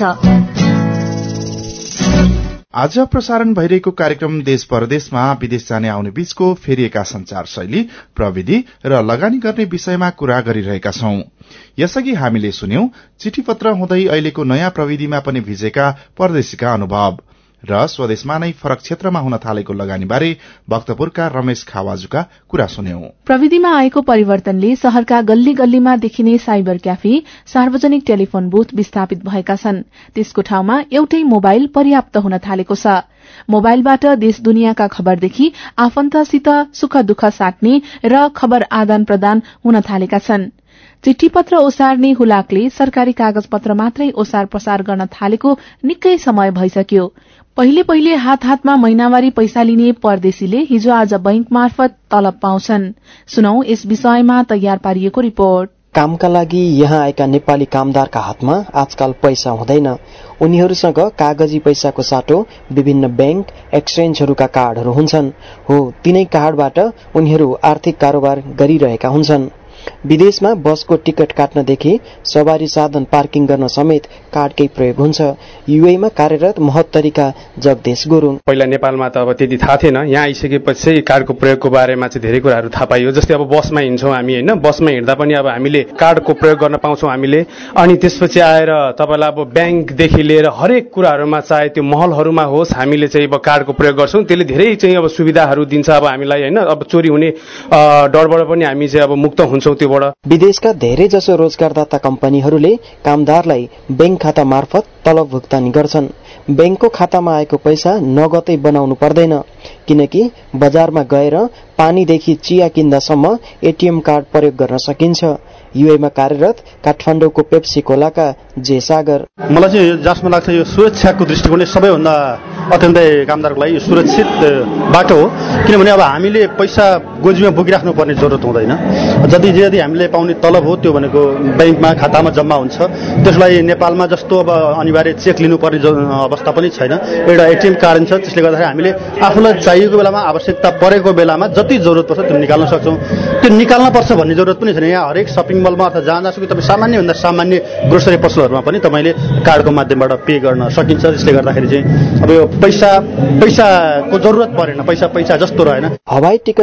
आज प्रसारण भइरहेको कार्यक्रम देश परदेशमा विदेश जाने आउने बीचको फेरिएका संचार शैली, प्रविधि र लगानी गर्ने विषयमा कुरा गरिरहेका छौं। यसअघि हामीले सुन्यौं चिठी पत्र हुँदै अहिलेको नयाँ प्रविधिमा पनि भिजेका परदेशीका अनुभव र स्वदेशमा नै फरक क्षेत्रमा हुन थालेको लगानीबारे भक्तपुरका रमेश खावाजुका कुरा सुन्यौं। प्रविधिमा आएको परिवर्तनले शहरका गल्ली गल्लीमा देखिने साइबर क्याफे, सार्वजनिक टेलिफोन बुथ विस्थापित भएका छन्। त्यसको ठाउँमा एउटै मोबाइल पर्याप्त हुन थालेको छ। मोबाइलबाट देश दुनियाँका खबरदेखि आफन्तसित सुख दुःख साट्ने र खबर आदान प्रदान हुन थालेका छन्। चिठी पत्र ओसार्ने हुलाकले सरकारी कागज पत्र मात्रै ओसार पसार गर्न थालेको निकै समय भइसक्यो। पहिले पहिले हात हातमा महिनावारी पैसा लिने परदेशीले हिजो आज बैंक मार्फत तलब पाउँछन्। सुनौ यस विषयमा तयार पारिएको रिपोर्ट। कामका लागि यहाँ आएका नेपाली कामदारका हातमा आजकल पैसा हुँदैन। उनीहरूसँग कागजी पैसाको साटो विभिन्न बैंक, एक्सचेन्जहरूका कार्डहरू हुन्छन्। हो, तिनै कार्डबाट उनीहरू आर्थिक कारोबार गरिरहेका हुन्छन्। विदेशमा बसको टिकट काट्नदेखि सवारी साधन पार्किङ गर्न समेत कार्डकै प्रयोग हुन्छ। युएमा कार्यरत महत्तरीका जगदेश गुरुङ। पहिला नेपालमा त अब त्यति थाहा थिएन, यहाँ आइसकेपछि कार्डको प्रयोगको बारेमा चाहिँ धेरै कुराहरू थाहा पाइयो। जस्तै अब बसमा हिँड्छौँ हामी होइन, बसमा हिँड्दा पनि अब हामीले कार्डको प्रयोग गर्न पाउँछौँ हामीले। अनि त्यसपछि आएर तपाईँलाई अब ब्याङ्कदेखि लिएर हरेक कुराहरूमा चाहे त्यो महलहरूमा होस् हामीले चाहिँ अब कार्डको प्रयोग गर्छौँ। त्यसले धेरै चाहिँ अब सुविधाहरू दिन्छ अब हामीलाई होइन। अब चोरी हुने डरबाट पनि हामी चाहिँ अब मुक्त हुन्छौँ त्योबाट। विदेशका धेरै जसो रोजगारदाता कम्पनीहरूले कामदारलाई बैंक खाता मार्फत तलब भुक्तानी गर्छन्। बैंकको खातामा आएको पैसा नगदै बनाउनु पर्दैन, किनकि बजारमा गएर पानीदेखि चिया किन्दासम्म एटीएम कार्ड प्रयोग गर्न सकिन्छ। युएमा कार्यरत काठमाडौँको पेप्सी कोलाका जे सागर। मलाई चाहिँ जसमा लाग्छ यो सुरक्षाको दृष्टिकोणले सबैभन्दा अत्यन्तै कामदारको लागि सुरक्षित बाटो हो। किनभने अब हामीले पैसा गोजीमा बोकिराख्नु पर्ने जरुरत हुँदैन। जति जति हामीले पाउने तलब हो त्यो भनेको बैंकमा खातामा जम्मा हुन्छ। त्यसलाई नेपालमा जस्तो अब अनिवार्य चेक लिनुपर्ने अवस्था पनि छैन। एउटा एटीएम कार्ड छ, त्यसले गर्दाखेरि हामीले आफूलाई चाहिएको बेलामा आवश्यकता परेको बेलामा जति जरुरत पर्छ त्यो निकाल्न सक्छौँ। त्यो निकाल्न पर्छ भन्ने जरुरत पनि छैन। यहाँ हरेक सपिङ मलमा अथवा जहाँसुकै तपाईँ सामान्यभन्दा सामान्य ग्रोसरी पसलहरूमा पनि तपाईँले कार्डको माध्यमबाट पे गर्न सकिन्छ। त्यसले गर्दाखेरि चाहिँ अब यो पैसा पैसाको जरुरत परेन, पैसा पैसा जस्तो रहेन। हवाई टिकट किन्नेदेखि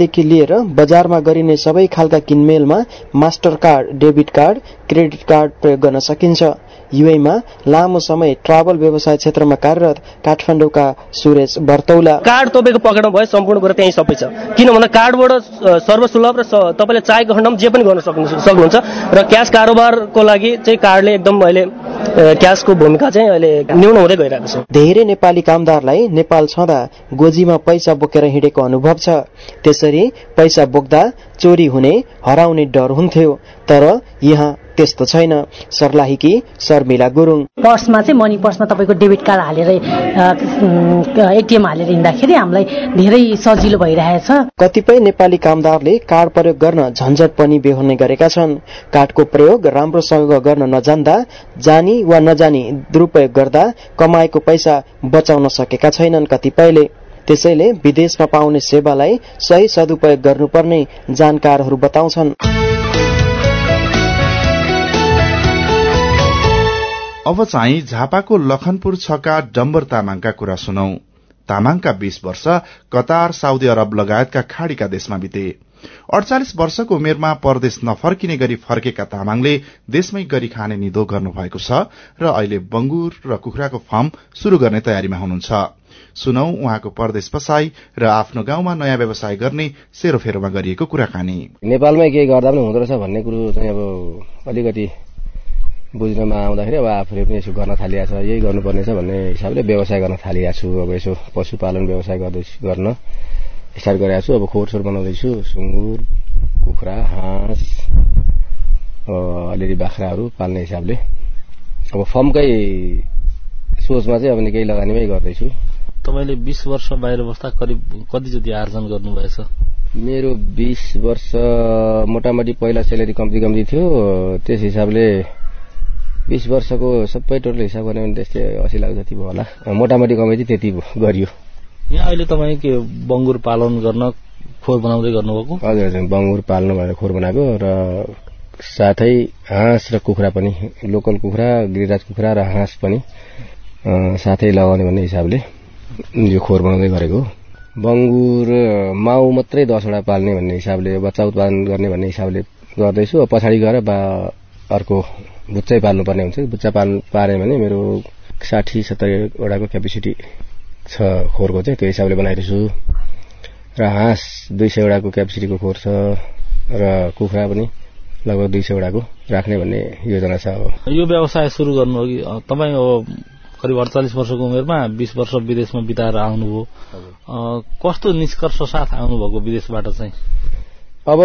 इएमआईदेखि लिएर बजारमा गरिने सबै खालका किनमेलमा master card, debit card, credit card प्रयोग गर्न सकिन्छ। युएमा लामो समय ट्राभल व्यवसाय क्षेत्रमा कार्यरत काठमाडौँका सुरेश बर्तौला, कार्ड तपाईँको पकेटमा भयो, सम्पूर्ण कुरा त्यही सबै छ। किन भन्दा कार्डबाट सर्वसुलभ र तपाईँले चाहेको खण्डमा जे पनि गर्न सक्नुहुन्छ र क्यास कारोबारको लागि चाहिँ कार्डले एकदम अहिले क्यासको भूमिका चाहिँ अहिले न्यून हुँदै गइरहेको छ। धेरै नेपाली कामदारलाई नेपाल छँदा गोजीमा पैसा बोकेर हिँडेको अनुभव छ। त्यसरी पैसा बोक्दा चोरी हुने, हराउने डर हुन्थ्यो, तर यहाँ त्यस्तो छैन। सर्लाहीकी शर्मिला गुरुङ, पर्समा चाहिँ मनी पर्समा तपाईँको डेबिट कार्ड हालेर एटिएम हालेर हिँड्दाखेरि हामीलाई धेरै सजिलो भइरहेछ। कतिपय नेपाली कामदारले कार्ड प्रयोग गर्न झन्झट पनि बेहोर्ने गरेका छन्। कार्डको प्रयोग राम्रोसँग गर्न नजान्दा, जानी वा नजानी दुरुपयोग गर्दा कमाएको पैसा बचाउन सकेका छैनन् कतिपयले। त्यसैले विदेशमा पाउने सेवालाई सही सदुपयोग गर्नुपर्ने जानकारहरू बताउँछन्। अब चाहिँ झापाको लखनपुर छका डम्बर तामाङका कुरा सुनौ। तामाङका बीस वर्ष कतार, साउदी अरब लगायतका खाड़ीका देशमा बिते। अडचालिस वर्षको उमेरमा परदेश नफर्किने गरी फर्केका तामाङले देशमै गरी खाने निधो गर्नुभएको छ र अहिले बंगुर र कुखुराको फार्म शुरू गर्ने तयारीमा हुनुहुन्छ। सुनौ उहाँको परदेश बसाई र आफ्नो गाउँमा नयाँ व्यवसाय गर्ने सेरोफेरोमा गरिएको कुराकानी। नेपालमै केही गर्दा पनि हुँदो रहेछ भन्ने कुरो चाहिँ अब अलिकति बुझ्नमा आउँदाखेरि अब आफूले पनि यसो गर्न थालिएको छ, यही गर्नुपर्ने छ भन्ने हिसाबले व्यवसाय गर्न थालिएको छु। अब यसो पशुपालन व्यवसाय गर्दैछु, गर्न स्टार्ट गरेको छु। अब खोरसोर बनाउँदैछु, सुँगुर, कुखुरा, हाँस, अलिअलि बाख्राहरू पाल्ने हिसाबले। अब फर्मकै सोचमा चाहिँ अब निकै लगानीमै गर्दैछु। तपाईँले बीस वर्ष बाहिर बस्दा करिब कति जति आर्जन गर्नुभएछ? मेरो बीस वर्ष मोटामोटी पहिला सेलेरी कम्ती कम्ती थियो, त्यस हिसाबले बीस वर्षको सबै टोटल हिसाब गर्ने भने त्यस्तै अस्सी लाख जति भयो होला। मोटामोटी कमाइ चाहिँ त्यति गरियो। यहाँ अहिले तपाईँ के बंगुर पालन गर्न खोर बनाउँदै गर्नुभएको? हजुर हजुर, बंगुर पाल्नु भनेर खोर बनाएको र साथै हाँस र कुखुरा पनि, लोकल कुखुरा, गिरिराज कुखुरा र हाँस पनि साथै लगाउने भन्ने हिसाबले यो खोर बनाउँदै गरेको। बंगुर माउ मात्रै दसवटा पाल्ने भन्ने हिसाबले, बच्चा उत्पादन गर्ने भन्ने हिसाबले गर्दैछु। पछाडि गएर बा अर्को बुच्चै पाल्नुपर्ने हुन्छ। बुच्चा पाल्नु पारेँ भने मेरो साठी सत्तरीवटाको क्यापेसिटी छ खोरको चाहिँ, त्यो हिसाबले बनाइरहेछु। र हाँस दुई सयवटाको क्यापेसिटीको खोर छ र कुखुरा पनि लगभग दुई सयवटाको राख्ने भन्ने योजना छ। अब यो व्यवसाय सुरु गर्नु अघि तपाईँ अब करिब अडचालिस वर्षको उमेरमा बीस वर्ष विदेशमा बिताएर आउनुभयो, कस्तो निष्कर्ष साथ आउनुभएको विदेशबाट चाहिँ? अब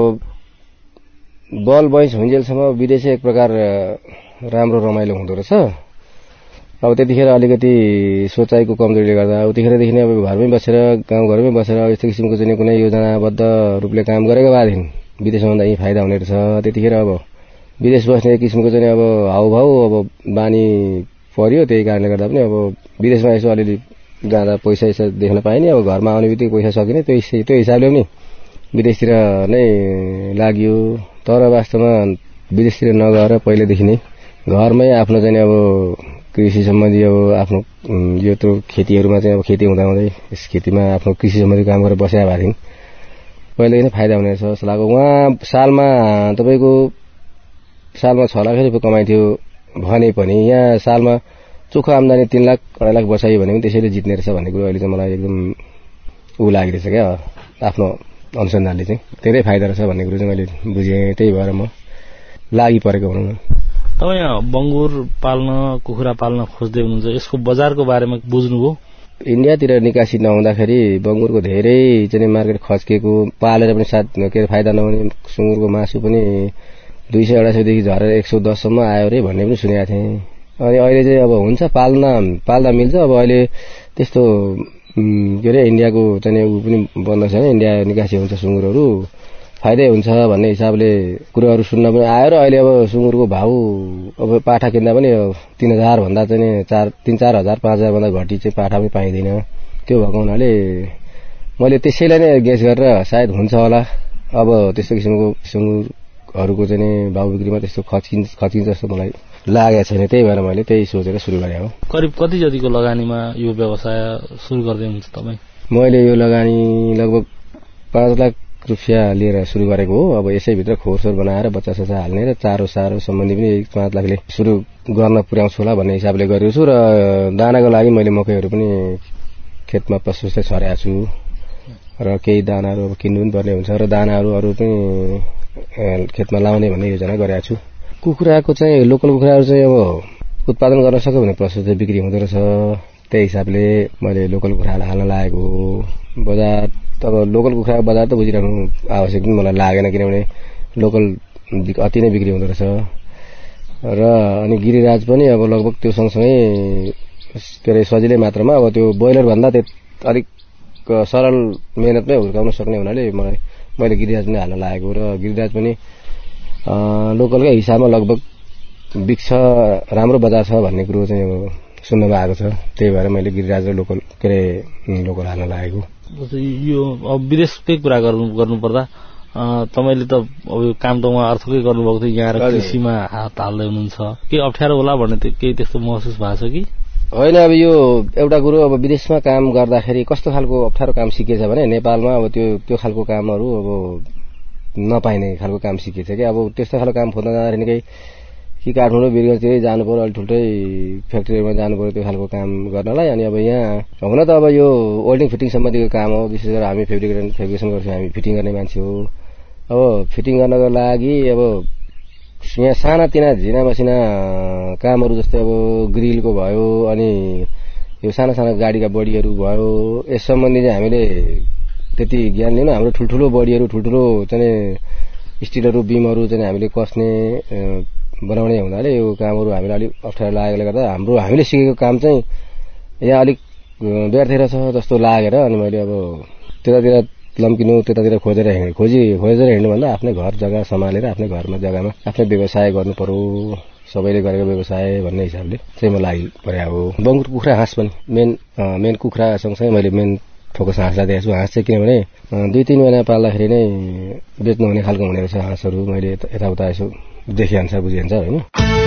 बल बैस हुन्जेलसम्म विदेश एक प्रकार राम्रो रमाइलो हुँदो रहेछ। अब त्यतिखेर अलिकति सोचाइको कमजोरीले गर्दा उतिखेरदेखि नै अब घरमै बसेर, गाउँघरमै बसेर यस्तो किसिमको चाहिँ कुनै योजनाबद्ध रूपले काम गरेको भएदेखि विदेशमा भन्दा यहीँ फाइदा हुने रहेछ। त्यतिखेर अब विदेश बस्ने किसिमको चाहिँ अब हाउभाउ अब बानी पर्यो, त्यही कारणले गर्दा पनि अब विदेशमा यसो अलिअलि जाँदा पैसा यसो देख्न पाइने। अब घरमा आउने बित्तिकै पैसा सकिने, त्यो त्यो हिसाबले पनि विदेशतिर नै लाग्यो। तर वास्तवमा विदेशतिर नगएर पहिलेदेखि नै घरमै आफ्नो चाहिँ अब कृषि सम्बन्धी अब आफ्नो यत्रो खेतीहरूमा चाहिँ अब खेती हुँदा हुँदै यस खेतीमा आफ्नो कृषि सम्बन्धी काम गरेर बसेका भएदेखि पहिलेदेखि नै फाइदा हुने रहेछ जस्तो लाग्यो। उहाँ सालमा तपाईँको सालमा छ लाख रुपियाँ कमाइथ्यो भने पनि यहाँ सालमा चोखो आम्दानी तीन लाख अढाई लाख बसाइयो भने पनि त्यसैले जित्ने रहेछ भन्ने कुरो अहिले चाहिँ मलाई एकदम ऊ लागिरहेछ क्या। आफ्नो अनुसन्धानले चाहिँ धेरै फाइदा रहेछ भन्ने कुरो चाहिँ मैले बुझेँ, त्यही भएर म लागि परेको भनौँ न। तपाईँ बंगुर पाल्न, कुखुरा पाल्न खोज्दै हुनुहुन्छ, यसको बजारको बारेमा बुझ्नुभयो? इन्डियातिर निकासी नहुँदाखेरि बंगुरको धेरै चाहिँ मार्केट खस्किएको, पालेर पनि साथ के अरे फाइदा नहुने, सुँगुरको मासु पनि दुई सय अढाई सयदेखि झरेर एक सौ दससम्म आयो अरे भन्ने पनि सुनेको थिएँ। अनि अहिले चाहिँ अब हुन्छ पाल्न पाल्दा मिल्छ। अब अहिले त्यस्तो के अरे इन्डियाको चाहिँ ऊ पनि बन्द छैन, इन्डिया निकासी हुन्छ सुँगुरहरू, फाइदै हुन्छ भन्ने हिसाबले कुरोहरू सुन्न पनि आयो। र अहिले अब सुँगुरको भाउ अब पाठा किन्दा पनि तीन हजार भन्दा चाहिँ चार तीन चार हजार पाँच हजार भन्दा घटी चाहिँ पाठा पनि पाइँदैन। त्यो भएको हुनाले मैले त्यसैलाई नै गेस गरेर सायद हुन्छ होला। अब त्यस्तो किसिमको सुँगुरहरूको चाहिँ भाउ बिक्रीमा त्यस्तो खच्किन्छ खच्किन्छ जस्तो मलाई लागेको छैन, त्यही भएर मैले त्यही सोचेर सुरु गरेँ हो। करिब कति जतिको लगानीमा यो व्यवसाय सुरु गर्दै हुनुहुन्छ तपाईँ? मैले यो लगानी लगभग पाँच लाख रुपियाँ लिएर सुरु गरेको हो। अब यसैभित्र खोरसोर बनाएर बच्चा सच्चा हाल्ने र चारो सारो सम्बन्धी पनि पाँच लाखले सुरु गर्न पुर्याउँछु होला भन्ने हिसाबले गरेको छु। र दानाको लागि मैले मकैहरू पनि खेतमा प्रशस्तै छरेको छु र केही दानाहरू अब किन्नु पनि पर्ने हुन्छ र दानाहरू अरू पनि खेतमा लाउने भन्ने योजना गरेको छु। कुखुराको चाहिँ लोकल कुखुराहरू चाहिँ अब उत्पादन गर्न सक्यो भने प्रशस्तै बिक्री हुँदो रहेछ। त्यही हिसाबले मैले लोकल कुखुराहरू हाल्न लागेको हो। बजार अब लोकल कुखुराको बजार त बुझिराख्नु आवश्यक पनि मलाई लागेन, किनभने लोकल अति नै बिक्री हुँदो रहेछ। र अनि गिरिराज पनि अब लगभग त्यो सँगसँगै के अरे सजिलै मात्रामा अब त्यो ब्रोइलर भन्दा त्यो अलिक सरल मेहनतमै हुर्काउन सक्ने हुनाले मलाई मैले गिरिराज पनि हाल्न लागेको र गिरिराज पनि लोकलकै हिसाबमा लगभग बिक्छ, राम्रो बजार छ भन्ने कुरो चाहिँ अब सुन्नमा आएको छ। त्यही भएर मैले गिरिराज र लोकल के अरे लोकल हाल्न लागेको। यो अब विदेशकै कुरा गर्नु गर्नुपर्दा तपाईँले त अब यो काम त उहाँ अर्थकै गर्नुभएको थियो, यहाँ कृषिमा हात हाल्दै हुनुहुन्छ, के अप्ठ्यारो होला भन्ने केही त्यस्तो महसुस भएको छ कि होइन? अब यो एउटा कुरो, अब विदेशमा काम गर्दाखेरि कस्तो खालको अप्ठ्यारो काम सिकेछ भने नेपालमा अब त्यो त्यो खालको कामहरू अब नपाइने खालको काम सिकेछ कि। अब त्यस्तो खालको काम खोज्न जाँदाखेरि निकै कि काठमाडौँ वीरगन्जतिरै जानु पर्यो, अलिक ठुल्ठुलै फ्याक्ट्रीमा जानु पर्यो त्यो खालको काम गर्नलाई। अनि अब यहाँ हुन त अब यो वेल्डिङ फिटिङ सम्बन्धीको काम हो, विशेष गरेर हामी फेब्रिकेसन फेब्रिकेसन गर्छौँ, हामी फिटिङ गर्ने मान्छे हो। अब फिटिङ गर्नको लागि अब यहाँ सानातिना झिना मसिना कामहरू जस्तै अब ग्रिलको भयो, अनि यो साना साना गाडीका बडीहरू भयो, यस सम्बन्धी चाहिँ हामीले त्यति ज्ञान लिनु। हाम्रो ठुल्ठुलो बडीहरू ठुल्ठुलो चाहिँ स्टिलहरू बिमहरू चाहिँ हामीले कस्ने बनाउने हुनाले यो कामहरू हामीलाई अलिक अप्ठ्यारो लागेकोले गर्दा हाम्रो हामीले सिकेको काम चाहिँ यहाँ अलिक व्यर्थै रहेछ जस्तो लागेर अनि मैले अब त्यतातिर लम्किनु, त्यतातिर खोजेर हिँड्नु खोजी खोजेर हिँड्नुभन्दा आफ्नै घर जग्गा सम्हालेर आफ्नै घरमा जग्गामा आफ्नै व्यवसाय गर्नु पर्यो, सबैले गरेको व्यवसाय भन्ने हिसाबले चाहिँ म लागि परेको हो। बङ्गुर कुखुरा हाँस पनि मेन मेन कुखुरा सँगसँगै मैले मेन फोकस हाँसलाई दिएको छु। हाँस चाहिँ किनभने दुई तिन महिना पाल्दाखेरि नै बेच्नु हुने खालको हुने रहेछ हाँसहरू। मैले यताउता यसो देखे अनुसार बुझे अनुसार होइन।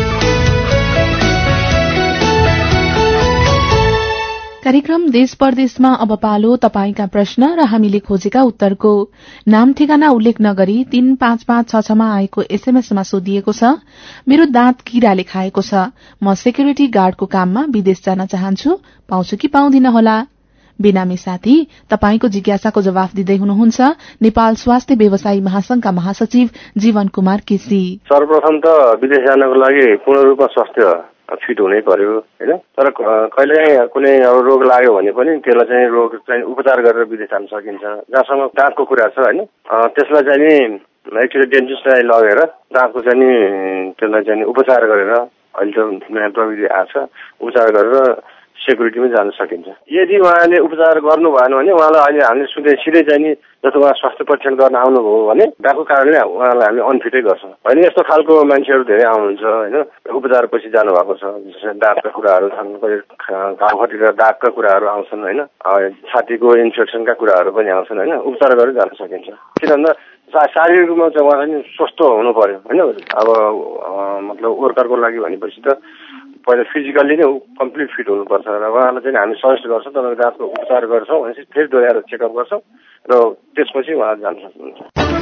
कार्यक्रम देश परदेशमा अब पालो तपाईंका प्रश्न र हामीले खोजेका उत्तरको। नाम ठेगाना उल्लेख नगरी तीन पाँच पाँच छ छमा आएको एसएमएसमा सोधिएको छ, मेरो दाँत किराले खाएको छ, म सेक्युरिटी गार्डको काममा विदेश जान चाहन्छु, पाउँछु कि पाउँदिन होला? बेनामी साथी तपाईंको जिज्ञासाको जवाफ दिँदै हुनुहुन्छ नेपाल स्वास्थ्य व्यवसायी महासंघका महासचिव जीवन कुमार केसी। सर्वप्रथम त विदेश जानको लागि पूर्ण रूपमा स्वास्थ्य फिट हुनै पर्यो होइन। तर कहिलेकाहीँ कुनै अब रोग लाग्यो भने पनि त्यसलाई चाहिँ रोग चाहिँ उपचार गरेर विदेश जान सकिन्छ। जहाँसम्म दाँतको कुरा छ होइन, त्यसलाई चाहिँ नि एकचोटि डेन्टिस्टलाई लगेर दाँतको चाहिँ नि त्यसलाई चाहिँ उपचार गरेर, अहिले त नयाँ प्रविधि आएको छ, उपचार गरेर सेक्युरिटीमै जान सकिन्छ। यदि उहाँले उपचार गर्नु भएन भने उहाँलाई अहिले हामीले सुधे सिधै चाहिँ नि जस्तो उहाँ स्वास्थ्य परीक्षण गर्न आउनुभयो भने दाँतको कारणले उहाँलाई हामीले अनफिटै गर्छौँ होइन। यस्तो खालको मान्छेहरू धेरै आउनुहुन्छ होइन, उपचार पछि जानुभएको छ, जस्तै दाँतका कुराहरू छन्, घाउ खटिएर दागका कुराहरू आउँछन् होइन, छातीको इन्फेक्सनका कुराहरू पनि आउँछन् होइन, उपचार गरेर जान सकिन्छ। किन भन्दा शारीरिक रूपमा चाहिँ उहाँ चाहिँ स्वस्थ हुनु पर्यो होइन। अब मतलब वर्करको लागि भनेपछि त पहिला फिजिकल्ली नै कम्प्लिट फिट हुनुपर्छ र उहाँलाई चाहिँ हामी सजेस्ट गर्छौँ तपाईँको दाँतको उपचार गर्छौँ भनेपछि फेरि दोहोऱ्याएर चेकअप गर्छौँ र त्यसपछि उहाँ जान सक्नुहुन्छ।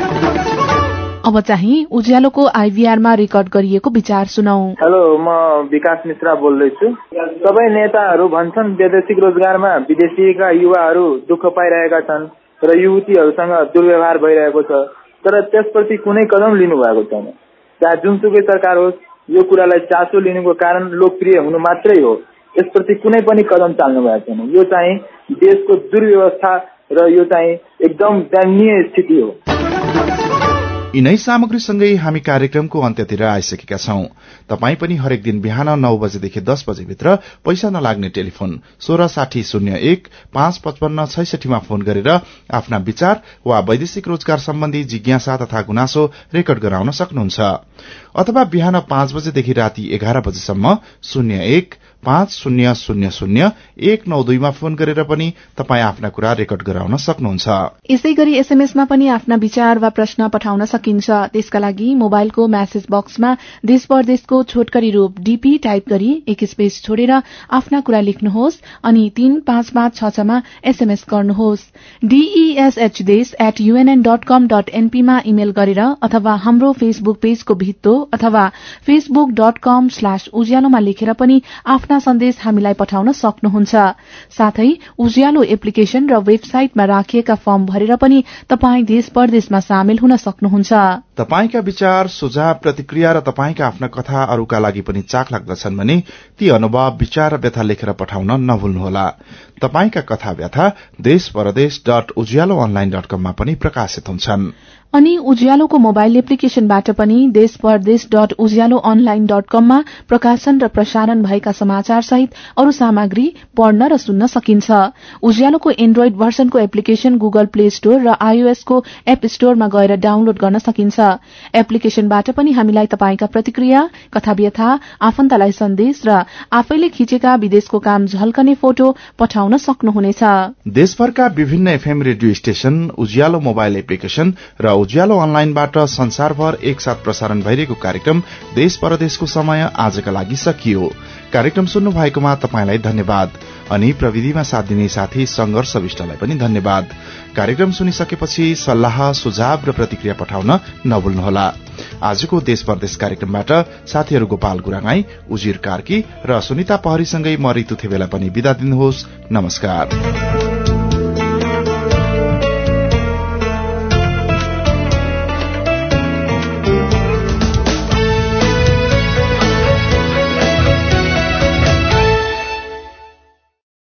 अब चाहिँ उज्यालोको आइभीआरमा रेकर्ड गरिएको विचार सुनौ। हेलो, म विकास मिश्रा बोल्दैछु। सबै नेताहरू भन्छन् वैदेशिक रोजगारमा विदेशीका युवाहरू दुःख पाइरहेका छन् र युवतीहरूसँग दुर्व्यवहार भइरहेको छ, तर त्यसप्रति कुनै कदम लिनु भएको छैन। चाहे जुनसुकै सरकार होस्, यो कुरालाई चासो लिनुको कारण लोकप्रिय हुनु मात्रै हो, यसप्रति कुनै पनि कदम चाल्नु भएको छैन। यो चाहिँ देशको दुर्व्यवस्था र यो चाहिँ एकदम दयनीय स्थिति हो। यिनै सामग्रीसँगै हामी कार्यक्रमको अन्त्यतिर आइसकेका छौं। तपाई पनि हरेक दिन बिहान नौ बजेदेखि दस बजे भित्र पैसा नलाग्ने टेलिफोन सोह्र साठी शून्य एक पाँच पचपन्न छैसठीमा फोन गरेर आफ्ना विचार वा वैदेशिक रोजगार सम्बन्धी जिज्ञासा तथा गुनासो रेकर्ड गराउन सक्नुहुन्छ। अथवा बिहान पाँच बजेदेखि राति एघार बजेसम्म शून्य एक पाँच शून्य शून्य शून्य एक नौ दुईमा फोन गरेर पनि तपाई आफ्ना कुरा रेकर्ड गराउन सक्नुहुन्छ। यसै गरी एसएमएसमा पनि आफ्ना विचार वा प्रश्न पठाउन सकिन्छ। त्यसका लागि मोबाइलको म्यासेज बक्समा देश परदेशको छोटकरी रूप डीपी टाइप गरी एक स्पेस छोडेर आफ्ना कुरा लेख्नुहोस् अनि तीन पाँच पाँच छ छमा एसएमएस गर्नुहोस्। डीईएसएच देश at UNN dot com dot NP मा इमेल गरेर अथवा हाम्रो फेसबुक पेजको भित्तो अथवा फेसबुक डट कम स्ल्याश उज्यालोमा लेखेर पनि आफ्ना सन्देश हामीलाई पठाउन सक्नुहुन्छ। साथै उज्यालो एप्लिकेशन र वेबसाइटमा राखिएका फर्म भरेर पनि तपाई देश परदेशमा सामेल हुन सक्नुहुन्छ। तपाईका विचार सुझाव प्रतिक्रिया र तपाईका आफ्ना कथा अरूका लागि पनि चाख लाग्दछन् भने ती अनुभव विचार र व्यथा लेखेर पठाउन नभुल्नुहोला। तपाईका कथा व्यथा देश परदेश डट उज्यालो अनलाइन डट कममा पनि प्रकाशित हुन्छन्। अनि उज्यालोको मोबाइल एप्लिकेशनबाट पनि देश परदेश डट उज्यालो अनलाइन डट कममा प्रकाशन र प्रसारण भएका समाचार सहित अरू सामग्री पढ्न र सुन्न सकिन्छ। उज्यालोको एन्ड्रोइड भर्सनको एप्लिकेशन गुगल प्ले स्टोर र आईओएसको एप स्टोरमा गएर डाउनलोड गर्न सकिन्छ। एप्लिकेशनबाट पनि हामीलाई तपाईका प्रतिक्रिया, कथा व्यथा, आफन्तलाई सन्देश र आफैले खिचेका विदेशको काम झल्कने फोटो पठाउन सक्नुहुनेछ। देशभरका विभिन्न FM radio station, Ujyaalo mobile application र उज्यालो अनलाइनबाट संसारभर एकसाथ प्रसारण भइरहेको कार्यक्रम देश परदेशको समय आजका लागि सकियो। कार्यक्रम सुन्नु भएकोमा तपाईलाई धन्यवाद अनि प्रविधिमा साथ दिने साथी संघर्ष विष्टलाई पनि धन्यवाद। कार्यक्रम सुनिसकेपछि सल्लाह, सुझाव र प्रतिक्रिया पठाउन नभुल्नुहोला। आजको देश परदेश कार्यक्रमबाट साथीहरू गोपाल गुरागाई, उजिर कार्की र सुनिता पहरीसँगै म रितु थेवेला पनि बिदा दिनुहोस्। नमस्कार।